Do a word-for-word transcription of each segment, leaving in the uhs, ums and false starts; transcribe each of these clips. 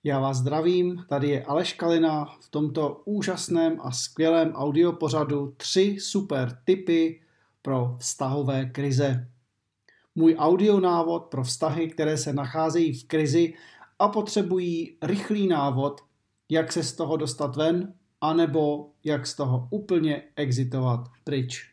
Já vás zdravím, tady je Aleš Kalina v tomto úžasném a skvělém audiopořadu tři super tipy pro vztahové krize. Můj audionávod pro vztahy, které se nacházejí v krizi a potřebují rychlý návod, jak se z toho dostat ven, anebo jak z toho úplně exitovat pryč.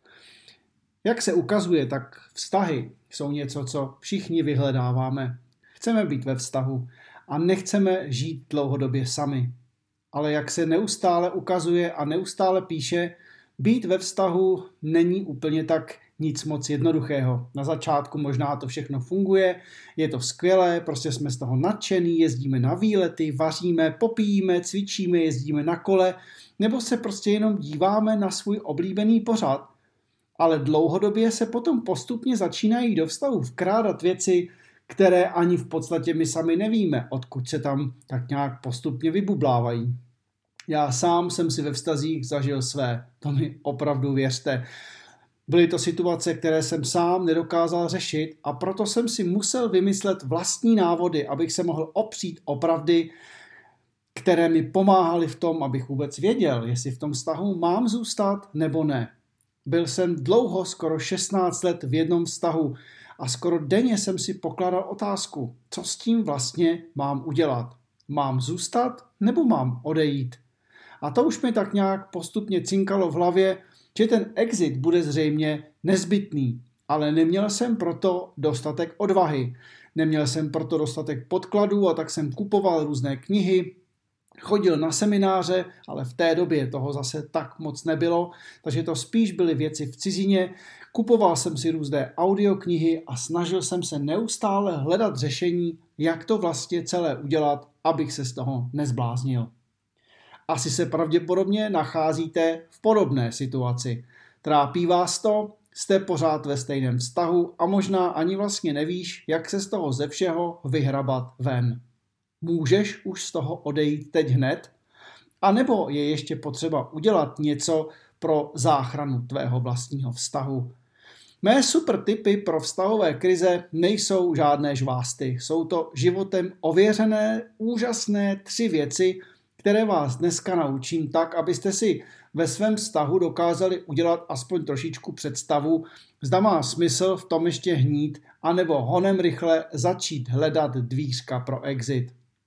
Jak se ukazuje, tak vztahy jsou něco, co všichni vyhledáváme. Chceme být ve vztahu a nechceme žít dlouhodobě sami. Ale jak se neustále ukazuje a neustále píše, být ve vztahu není úplně tak nic moc jednoduchého. Na začátku možná to všechno funguje, je to skvělé, prostě jsme z toho nadšený, jezdíme na výlety, vaříme, popíjíme, cvičíme, jezdíme na kole, nebo se prostě jenom díváme na svůj oblíbený pořad. Ale dlouhodobě se potom postupně začínají do vztahu vkrádat věci, které ani v podstatě my sami nevíme, odkud se tam tak nějak postupně vybublávají. Já sám jsem si ve vztazích zažil své, to mi opravdu věřte. Byly to situace, které jsem sám nedokázal řešit a proto jsem si musel vymyslet vlastní návody, abych se mohl opřít o pravdy, které mi pomáhaly v tom, abych vůbec věděl, jestli v tom vztahu mám zůstat nebo ne. Byl jsem dlouho, skoro šestnáct let v jednom vztahu a skoro denně jsem si pokládal otázku, co s tím vlastně mám udělat. Mám zůstat nebo mám odejít? A to už mi tak nějak postupně cinkalo v hlavě, že ten exit bude zřejmě nezbytný, ale neměl jsem proto dostatek odvahy. Neměl jsem proto dostatek podkladů a tak jsem kupoval různé knihy, chodil na semináře, ale v té době toho zase tak moc nebylo, takže to spíš byly věci v cizině. Kupoval jsem si různé audioknihy a snažil jsem se neustále hledat řešení, jak to vlastně celé udělat, abych se z toho nezbláznil. Asi se pravděpodobně nacházíte v podobné situaci. Trápí vás to, jste pořád ve stejném vztahu a možná ani vlastně nevíš, jak se z toho ze všeho vyhrabat ven. Můžeš už z toho odejít teď hned? A nebo je ještě potřeba udělat něco pro záchranu tvého vlastního vztahu? Mé super tipy pro vztahové krize nejsou žádné žvásty. Jsou to životem ověřené, úžasné tři věci, které vás dneska naučím tak, abyste si ve svém vztahu dokázali udělat aspoň trošičku představu, zda má smysl v tom ještě hnít, anebo honem rychle začít hledat dvířka pro exit.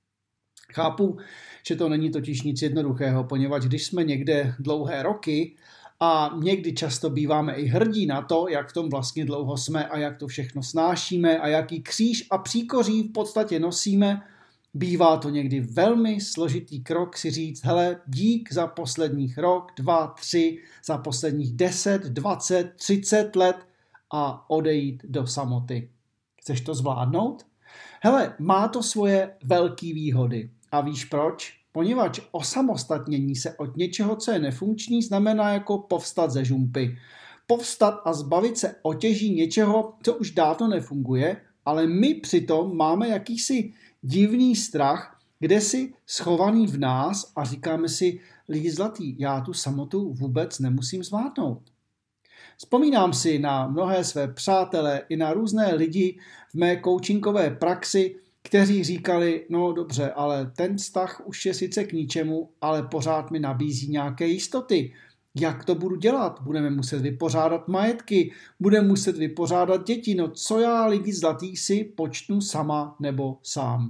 Chápu, že to není totiž nic jednoduchého, poněvadž když jsme někde dlouhé roky a někdy často býváme i hrdí na to, jak v tom vlastně dlouho jsme a jak to všechno snášíme a jaký kříž a příkoří v podstatě nosíme, bývá to někdy velmi složitý krok si říct, hele, dík za posledních rok, dva, tři, za posledních deset, dvacet, třicet let a odejít do samoty. Chceš to zvládnout? Hele, má to svoje velké výhody. A víš proč? Poněvadž osamostatnění se od něčeho, co je nefunkční, znamená jako povstat ze žumpy. Povstat a zbavit se otěží něčeho, co už dávno nefunguje, ale my přitom máme jakýsi divný strach, kde si schovaný v nás a říkáme si, lidi zlatý, já tu samotu vůbec nemusím zvládnout. Vzpomínám si na mnohé své přátele i na různé lidi v mé coachingové praxi, kteří říkali, no dobře, ale ten vztah už je sice k ničemu, ale pořád mi nabízí nějaké jistoty. Jak to budu dělat? Budeme muset vypořádat majetky, budeme muset vypořádat děti, no co já lidi zlatý si počnu sama nebo sám.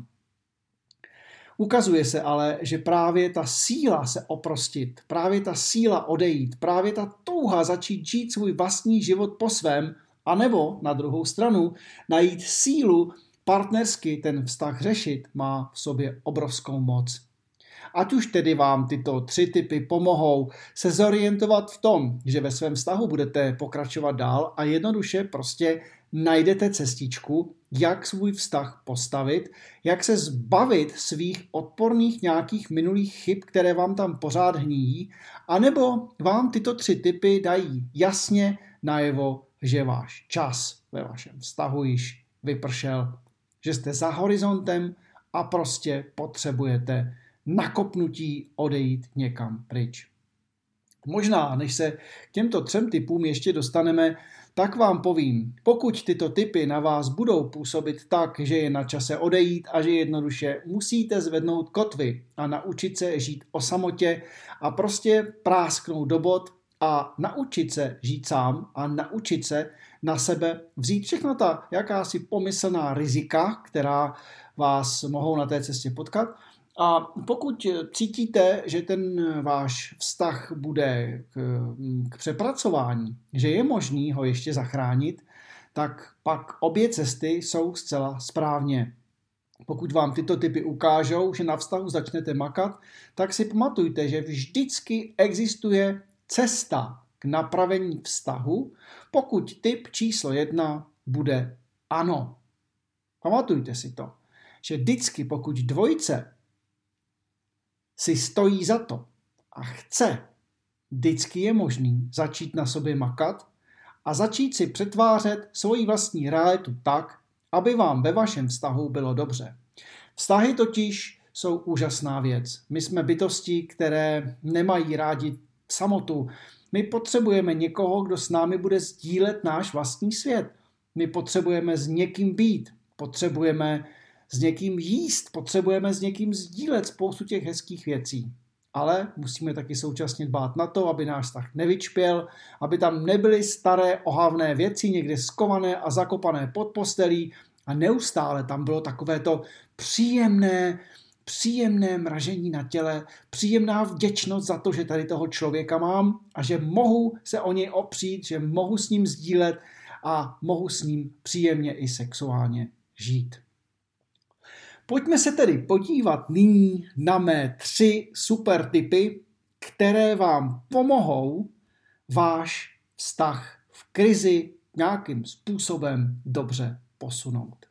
Ukazuje se ale, že právě ta síla se oprostit, právě ta síla odejít, právě ta touha začít žít svůj vlastní život po svém, anebo na druhou stranu najít sílu partnersky ten vztah řešit, má v sobě obrovskou moc. Ať už tedy vám tyto tři tipy pomohou se zorientovat v tom, že ve svém vztahu budete pokračovat dál a jednoduše prostě najdete cestičku, jak svůj vztah postavit, jak se zbavit svých odporných nějakých minulých chyb, které vám tam pořád hníjí, anebo vám tyto tři tipy dají jasně najevo, že váš čas ve vašem vztahu již vypršel, že jste za horizontem a prostě potřebujete nakopnutí odejít někam pryč. Možná, než se k těmto třem typům ještě dostaneme, tak vám povím, pokud tyto tipy na vás budou působit tak, že je na čase odejít a že jednoduše musíte zvednout kotvy a naučit se žít o samotě a prostě prásknout do bod a naučit se žít sám a naučit se na sebe vzít všechno ta jakási pomyslná rizika, která vás mohou na té cestě potkat. A pokud cítíte, že ten váš vztah bude k, k přepracování, že je možný ho ještě zachránit, tak pak obě cesty jsou zcela správně. Pokud vám tyto typy ukážou, že na vztahu začnete makat, tak si pamatujte, že vždycky existuje cesta k napravení vztahu, pokud typ číslo jedna bude ano. Pamatujte si to, že vždycky pokud dvojice si stojí za to a chce, vždycky je možný začít na sobě makat a začít si přetvářet svoji vlastní realitu tak, aby vám ve vašem vztahu bylo dobře. Vztahy totiž jsou úžasná věc. My jsme bytosti, které nemají rádi samotu. My potřebujeme někoho, kdo s námi bude sdílet náš vlastní svět. My potřebujeme s někým být. Potřebujeme s někým jíst, potřebujeme s někým sdílet spoustu těch hezkých věcí. Ale musíme taky současně dbát na to, aby náš vztah nevyčpěl, aby tam nebyly staré ohavné věci někde skované a zakopané pod postelí a neustále tam bylo takové to příjemné, příjemné mražení na těle, příjemná vděčnost za to, že tady toho člověka mám a že mohu se o něj opřít, že mohu s ním sdílet a mohu s ním příjemně i sexuálně žít. Pojďme se tedy podívat nyní na mé tři super tipy, které vám pomohou váš vztah v krizi nějakým způsobem dobře posunout.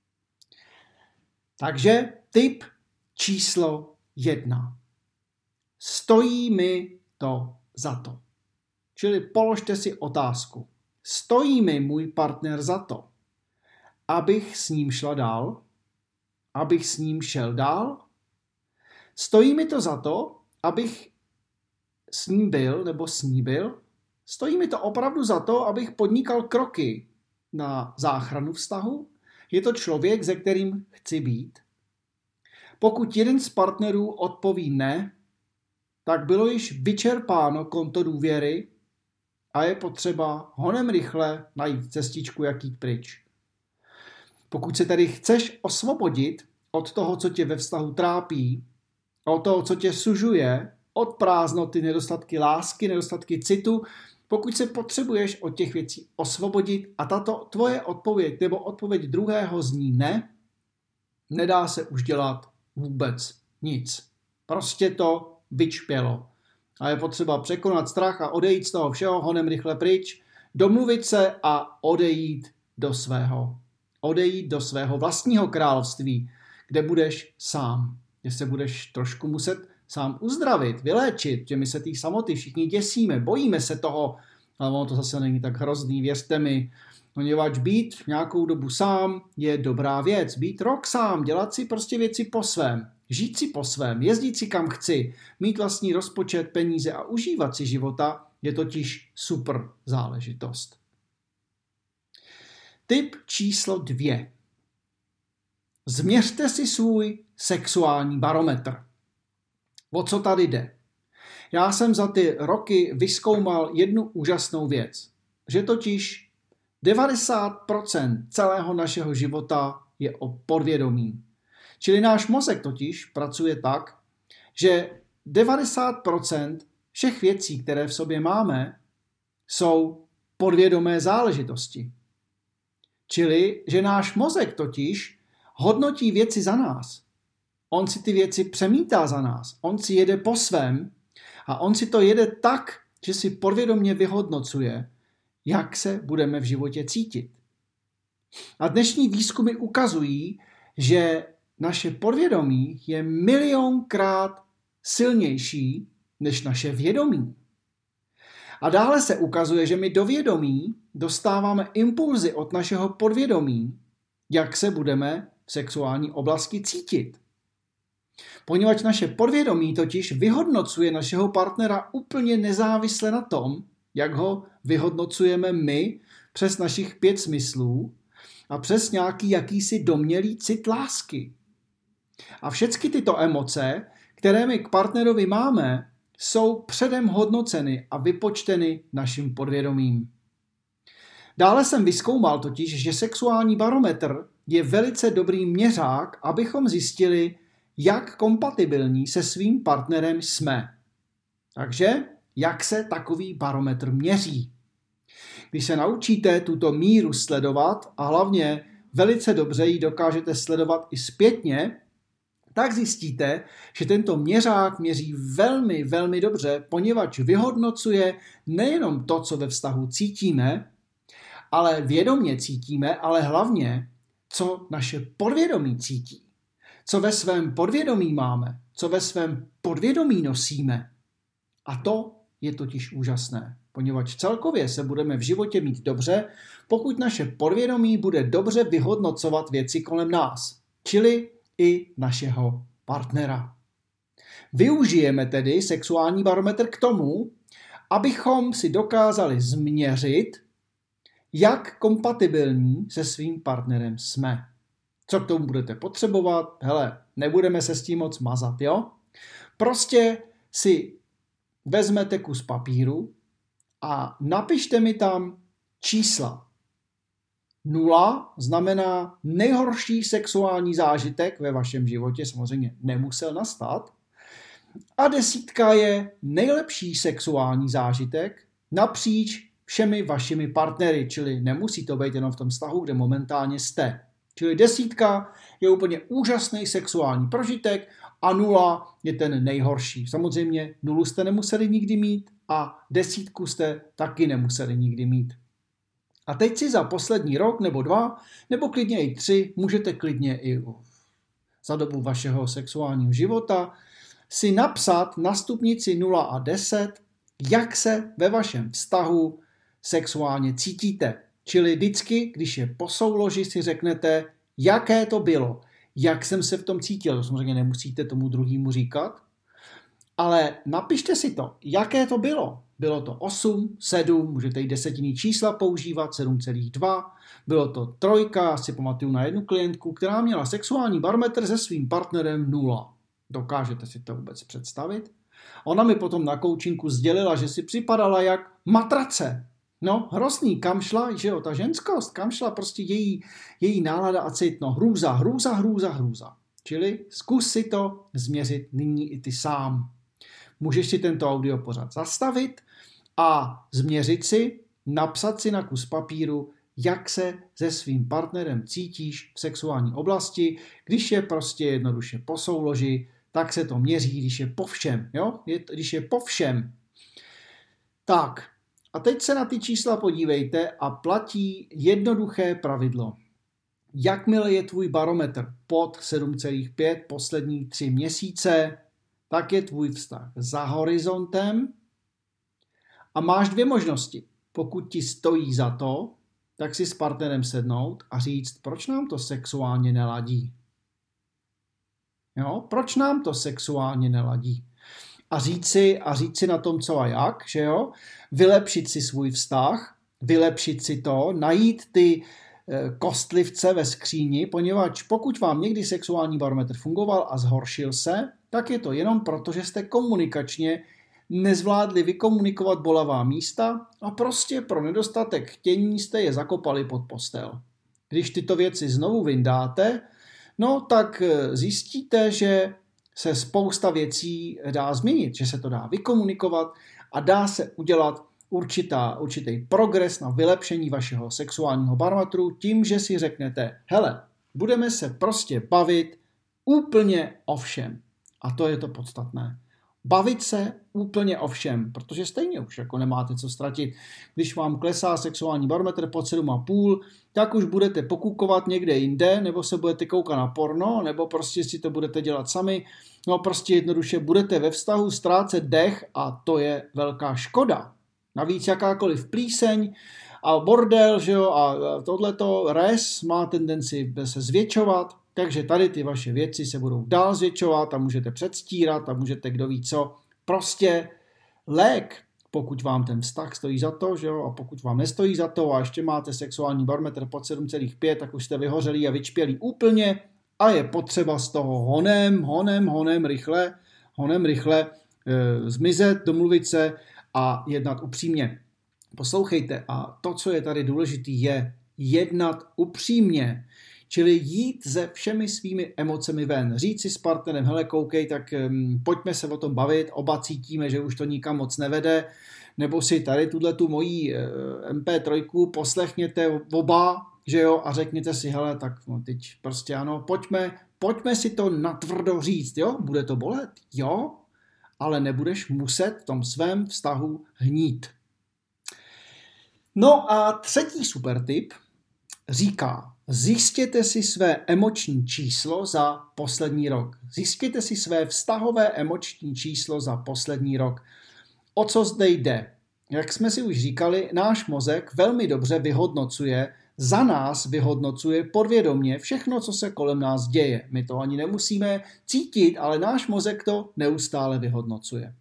Takže tip číslo jedna. Stojí mi to za to. Čili položte si otázku. Stojí mi můj partner za to, abych s ním šla dál? Abych s ním šel dál? Stojí mi to za to, abych s ním byl nebo s ní byl? Stojí mi to opravdu za to, abych podnikal kroky na záchranu vztahu? Je to člověk, se kterým chci být? Pokud jeden z partnerů odpoví ne, tak bylo již vyčerpáno konto důvěry a je potřeba honem rychle najít cestičku, jak jít pryč. Pokud se tedy chceš osvobodit od toho, co tě ve vztahu trápí, od toho, co tě sužuje, od prázdnoty, nedostatky lásky, nedostatky citu, pokud se potřebuješ od těch věcí osvobodit a tato tvoje odpověď nebo odpověď druhého zní ne, nedá se už dělat vůbec nic. Prostě to vyčpělo. A je potřeba překonat strach a odejít z toho všeho honem rychle pryč, domluvit se a odejít do svého. Odejít do svého vlastního království, kde budeš sám. Kde se budeš trošku muset sám uzdravit, vyléčit, že my se té samoty všichni děsíme, bojíme se toho, ale ono to zase není tak hrozný, věřte mi. Poněvadž být v nějakou dobu sám je dobrá věc. Být rok sám, dělat si prostě věci po svém, žít si po svém, jezdit si kam chci, mít vlastní rozpočet, peníze a užívat si života je totiž super záležitost. Tip číslo dvě. Změřte si svůj sexuální barometr. O co tady jde? Já jsem za ty roky vyzkoumal jednu úžasnou věc, že totiž devadesát procent celého našeho života je o podvědomí. Čili náš mozek totiž pracuje tak, že devadesát procent všech věcí, které v sobě máme, jsou podvědomé záležitosti. Čili, že náš mozek totiž hodnotí věci za nás. On si ty věci přemítá za nás. On si jede po svém a on si to jede tak, že si podvědomě vyhodnocuje, jak se budeme v životě cítit. A dnešní výzkumy ukazují, že naše podvědomí je milionkrát silnější než naše vědomí. A dále se ukazuje, že my do vědomí dostáváme impulzy od našeho podvědomí, jak se budeme v sexuální oblasti cítit. Poněvadž naše podvědomí totiž vyhodnocuje našeho partnera úplně nezávisle na tom, jak ho vyhodnocujeme my přes našich pět smyslů a přes nějaký jakýsi domnělý cit lásky. A všechny tyto emoce, které my k partnerovi máme, jsou předem hodnoceny a vypočteny naším podvědomím. Dále jsem vyzkoumal totiž, že sexuální barometr je velice dobrý měřák, abychom zjistili, jak kompatibilní se svým partnerem jsme. Takže, jak se takový barometr měří? Když se naučíte tuto míru sledovat a hlavně velice dobře ji dokážete sledovat i zpětně, tak zjistíte, že tento měřák měří velmi, velmi dobře, poněvadž vyhodnocuje nejenom to, co ve vztahu cítíme, ale vědomě cítíme, ale hlavně, co naše podvědomí cítí. Co ve svém podvědomí máme, co ve svém podvědomí nosíme. A to je totiž úžasné, poněvadž celkově se budeme v životě mít dobře, pokud naše podvědomí bude dobře vyhodnocovat věci kolem nás, čili i našeho partnera. Využijeme tedy sexuální barometr k tomu, abychom si dokázali změřit, jak kompatibilní se svým partnerem jsme. Co k tomu budete potřebovat? Hele, nebudeme se s tím moc mazat, jo? Prostě si vezmete kus papíru a napište mi tam čísla. Nula znamená nejhorší sexuální zážitek ve vašem životě, samozřejmě nemusel nastat. A desítka je nejlepší sexuální zážitek napříč všemi vašimi partnery, čili nemusí to být jenom v tom vztahu, kde momentálně jste. Čili desítka je úplně úžasný sexuální prožitek a nula je ten nejhorší. Samozřejmě nulu jste nemuseli nikdy mít a desítku jste taky nemuseli nikdy mít. A teď si za poslední rok nebo dva, nebo klidně i tři, můžete klidně i za dobu vašeho sexuálního života, si napsat na stupnici nula a deset, jak se ve vašem vztahu sexuálně cítíte. Čili vždycky, když je po souloži, si řeknete, jaké to bylo, jak jsem se v tom cítil. To samozřejmě nemusíte tomu druhému říkat, ale napište si to, jaké to bylo. Bylo to osm, sedm, můžete i desetinní čísla používat, sedm celá dva. Bylo to trojka, si pamatuju na jednu klientku, která měla sexuální barometr se svým partnerem nula. Dokážete si to vůbec představit? Ona mi potom na coachinku sdělila, že si připadala jak matrace. No, hrozný, kam šla, že jo, ta ženskost, kam šla prostě její, její nálada a cit, no, hrůza, hrůza, hrůza, hrůza. Čili zkus si to změřit nyní i ty sám. Můžeš si tento audio pořád zastavit a změřit si, napsat si na kus papíru, jak se se svým partnerem cítíš v sexuální oblasti, když je prostě jednoduše po souloži, tak se to měří, když je po všem, jo, je, když je po všem. Tak, a teď se na ty čísla podívejte a platí jednoduché pravidlo. Jakmile je tvůj barometr pod sedm celá pět poslední tři měsíce, tak je tvůj vztah za horizontem a máš dvě možnosti. Pokud ti stojí za to, tak si s partnerem sednout a říct, proč nám to sexuálně neladí. Jo? Proč nám to sexuálně neladí? A říct si, a říct si na tom co a jak, že jo? Vylepšit si svůj vztah, vylepšit si to, najít ty kostlivce ve skříni, poněvadž pokud vám někdy sexuální barometr fungoval a zhoršil se, tak je to jenom proto, že jste komunikačně nezvládli vykomunikovat bolavá místa a prostě pro nedostatek chtění jste je zakopali pod postel. Když tyto věci znovu vyndáte, no tak zjistíte, že se spousta věcí dá změnit, že se to dá vykomunikovat a dá se udělat určitá, určitý progres na vylepšení vašeho sexuálního barometru tím, že si řeknete, hele, budeme se prostě bavit úplně o všem. A to je to podstatné. Bavit se úplně o všem, protože stejně už jako nemáte co ztratit. Když vám klesá sexuální barometr pod sedm celá pět, tak už budete pokukovat někde jinde, nebo se budete koukat na porno, nebo prostě si to budete dělat sami. No prostě jednoduše budete ve vztahu ztrácet dech a to je velká škoda. Navíc jakákoliv plíseň a bordel, že jo, a tohleto res má tendenci se zvětšovat, takže tady ty vaše věci se budou dál zvětšovat a můžete předstírat a můžete kdo ví co. Prostě lék pokud vám ten vztah stojí za to, že jo, a pokud vám nestojí za to a ještě máte sexuální barometr pod sedm celá pět, tak už jste vyhořelí a vyčpělí úplně a je potřeba z toho honem, honem, honem rychle, honem rychle e, zmizet, domluvit se a jednat upřímně. Poslouchejte, a to, co je tady důležité, je jednat upřímně, čili jít se všemi svými emocemi ven. Říct si s partnerem, hele, koukej, tak um, pojďme se o tom bavit, oba cítíme, že už to nikam moc nevede, nebo si tady tuhle tu mojí uh, em pé tři poslechněte oba, že jo, a řekněte si, hele, tak no, teď prostě ano, pojďme, pojďme si to natvrdo říct, jo, bude to bolet, jo, ale nebudeš muset v tom svém vztahu hnít. No a třetí super tip říká, zjistěte si své emoční číslo za poslední rok. Zjistěte si své vztahové emoční číslo za poslední rok. O co zde jde? Jak jsme si už říkali, náš mozek velmi dobře vyhodnocuje, za nás vyhodnocuje podvědomě všechno, co se kolem nás děje. My to ani nemusíme cítit, ale náš mozek to neustále vyhodnocuje.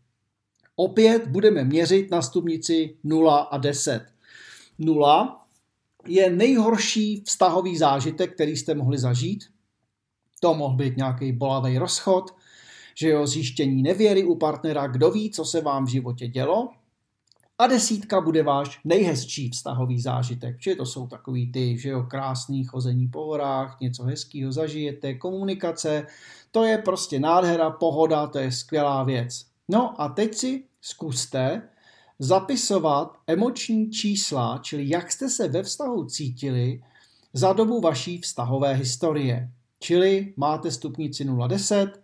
Opět budeme měřit na stupnici nula a deset. nula je nejhorší vztahový zážitek, který jste mohli zažít. To mohl být nějaký bolavý rozchod, že jo, zjištění nevěry u partnera, kdo ví, co se vám v životě dělo. A desítka bude váš nejhezčí vztahový zážitek. Že to jsou takový ty, že jo, krásný chození po horách, něco hezkýho zažijete, komunikace. To je prostě nádhera, pohoda, to je skvělá věc. No a teď si zkuste zapisovat emoční čísla, čili jak jste se ve vztahu cítili za dobu vaší vztahové historie. Čili máte stupnici nula deset,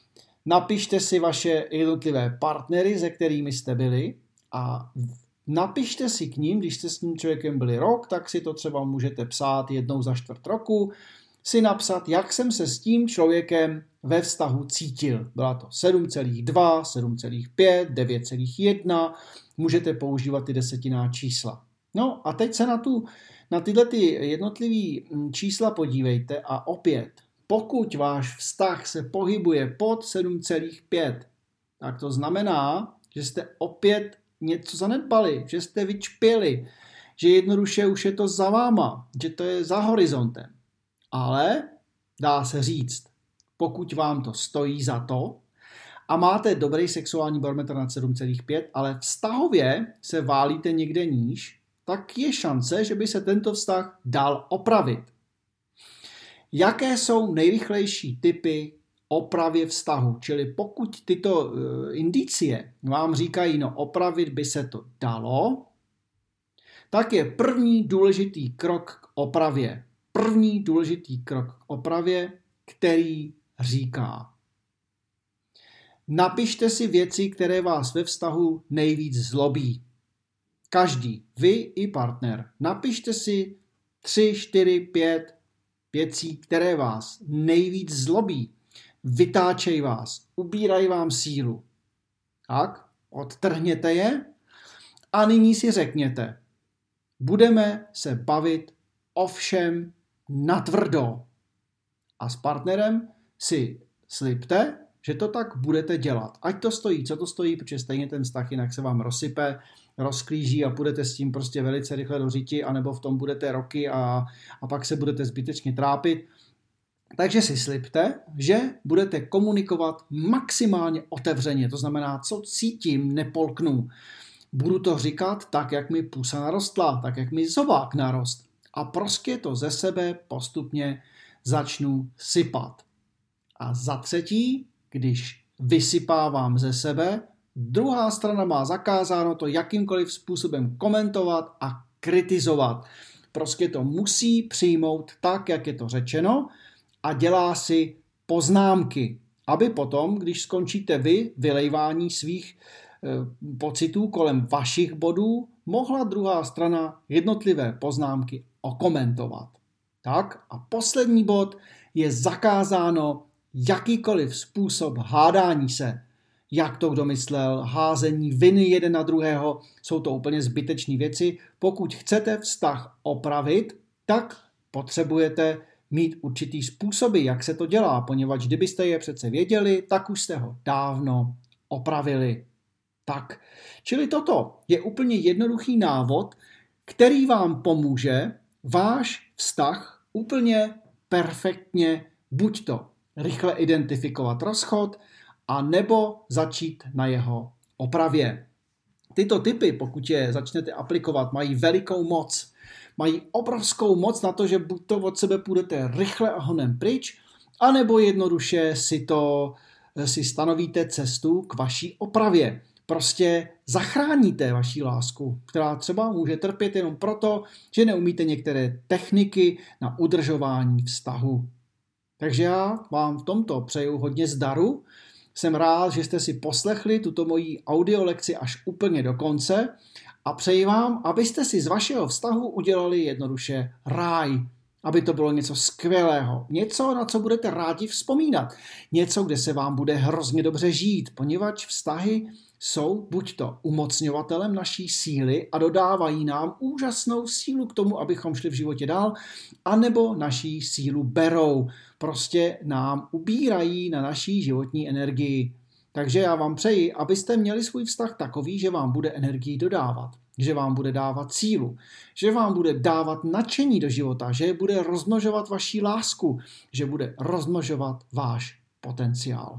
napište si vaše jednotlivé partnery, se kterými jste byli a napište si k ním, když jste s tím člověkem byli rok, tak si to třeba můžete psát jednou za čtvrt roku, si napsat, jak jsem se s tím člověkem ve vztahu cítil. Byla to sedm celá dva, sedm celá pět, devět celá jedna, můžete používat ty desetinná čísla. No a teď se na, tu, na tyhle ty jednotlivý čísla podívejte a opět, pokud váš vztah se pohybuje pod sedm celá pět, tak to znamená, že jste opět něco zanedbali, že jste vyčpěli, že jednoduše už je to za váma, že to je za horizontem. Ale dá se říct, pokud vám to stojí za to a máte dobrý sexuální barometr nad sedm celá pět, ale vztahově se válíte někde níž, tak je šance, že by se tento vztah dal opravit. Jaké jsou nejrychlejší typy opravy vztahu? Čili pokud tyto uh, indicie vám říkají, no opravit by se to dalo, tak je první důležitý krok k opravě. První důležitý krok k opravě, který říká: napište si věci, které vás ve vztahu nejvíc zlobí. Každý, vy i partner. Napište si tři, čtyři, pět věcí, které vás nejvíc zlobí. Vytáčej vás, ubírají vám sílu. Tak, odtrhněte je a nyní si řekněte: budeme se bavit o všem natvrdo. A s partnerem si slibte, že to tak budete dělat. Ať to stojí, co to stojí, protože stejně ten vztah jinak se vám rozsype, rozklíží a půjdete s tím prostě velice rychle do řiti, anebo v tom budete roky a, a pak se budete zbytečně trápit. Takže si slibte, že budete komunikovat maximálně otevřeně, to znamená, co cítím, nepolknu. Budu to říkat tak, jak mi pusa narostla, tak, jak mi zobák narost. A prostě to ze sebe postupně začnu sypat. A za třetí, když vysypávám ze sebe, druhá strana má zakázáno to jakýmkoliv způsobem komentovat a kritizovat. Prostě to musí přijmout tak, jak je to řečeno, a dělá si poznámky, aby potom, když skončíte vy vylejvání svých e, pocitů kolem vašich bodů, mohla druhá strana jednotlivé poznámky okomentovat. Tak a poslední bod je zakázáno jakýkoliv způsob hádání se. Jak to kdo myslel, házení viny jeden na druhého, jsou to úplně zbytečné věci. Pokud chcete vztah opravit, tak potřebujete mít určitý způsoby, jak se to dělá, poněvadž kdybyste je přece věděli, tak už jste ho dávno opravili. Tak, čili toto je úplně jednoduchý návod, který vám pomůže váš vztah úplně perfektně buď to rychle identifikovat rozchod, a nebo začít na jeho opravě. Tyto tipy, pokud je začnete aplikovat, mají velikou moc. Mají obrovskou moc na to, že buď to od sebe půjdete rychle a honem pryč, anebo jednoduše si to si stanovíte cestu k vaší opravě. Prostě zachráníte vaši lásku, která třeba může trpět jenom proto, že neumíte některé techniky na udržování vztahu. Takže já vám v tomto přeju hodně zdaru. Jsem rád, že jste si poslechli tuto moji audiolekci až úplně do konce a přeji vám, abyste si z vašeho vztahu udělali jednoduše ráj. Aby to bylo něco skvělého, něco, na co budete rádi vzpomínat, něco, kde se vám bude hrozně dobře žít, poněvadž vztahy jsou buď to umocňovatelem naší síly a dodávají nám úžasnou sílu k tomu, abychom šli v životě dál, anebo naší sílu berou, prostě nám ubírají na naší životní energii. Takže já vám přeji, abyste měli svůj vztah takový, že vám bude energii dodávat, že vám bude dávat sílu, že vám bude dávat nadšení do života, že bude rozmnožovat vaši lásku, že bude rozmnožovat váš potenciál.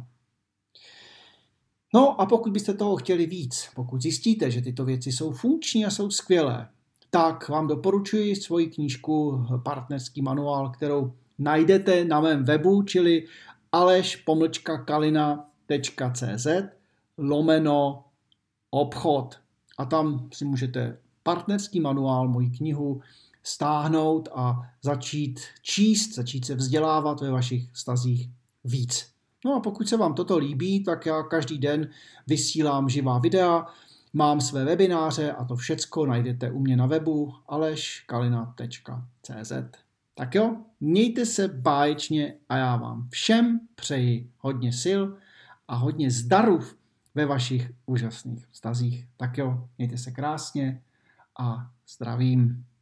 No a pokud byste toho chtěli víc, pokud zjistíte, že tyto věci jsou funkční a jsou skvělé, tak vám doporučuji svoji knížku Partnerský manuál, kterou najdete na mém webu, čili aleš pomlčka kalina tečka cz lomeno obchod. A tam si můžete Partnerský manuál, moji knihu, stáhnout a začít číst, začít se vzdělávat ve vašich vztazích víc. No a pokud se vám toto líbí, tak já každý den vysílám živá videa, mám své webináře a to všecko najdete u mě na webu aleš kalina tečka cz. Tak jo, mějte se báječně a já vám všem přeji hodně sil a hodně zdaru ve vašich úžasných vztazích. Tak jo, mějte se krásně a zdravím.